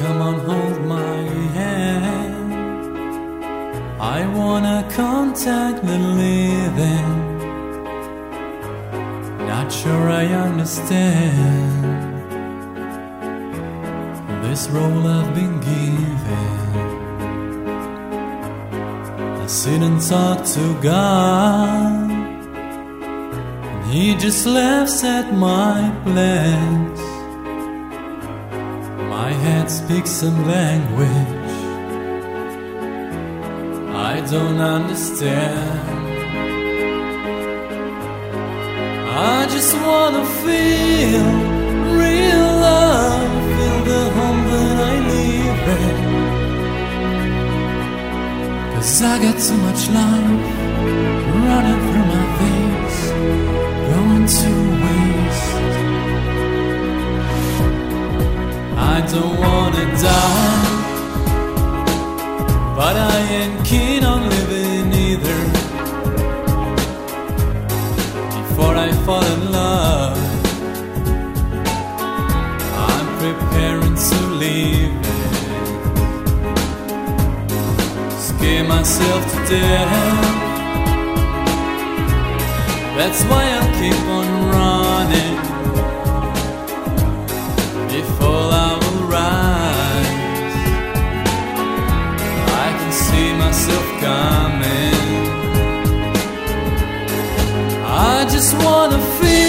Come on, hold my hand. I wanna contact the living. Not sure I understand this role I've been given. I sit and talk to God, and He just laughs at my plans. My head speaks some language I don't understand. I just wanna feel real love, feel the home that I live in. 'Cause I got too much life running through my veins, going to waste. I don't wanna die, but I ain't keen on living either. Before I fall in love, I'm preparing to leave it. Scare myself to death. That's why I'll keep on running. Before I will rise, I can see myself coming. I just wanna feel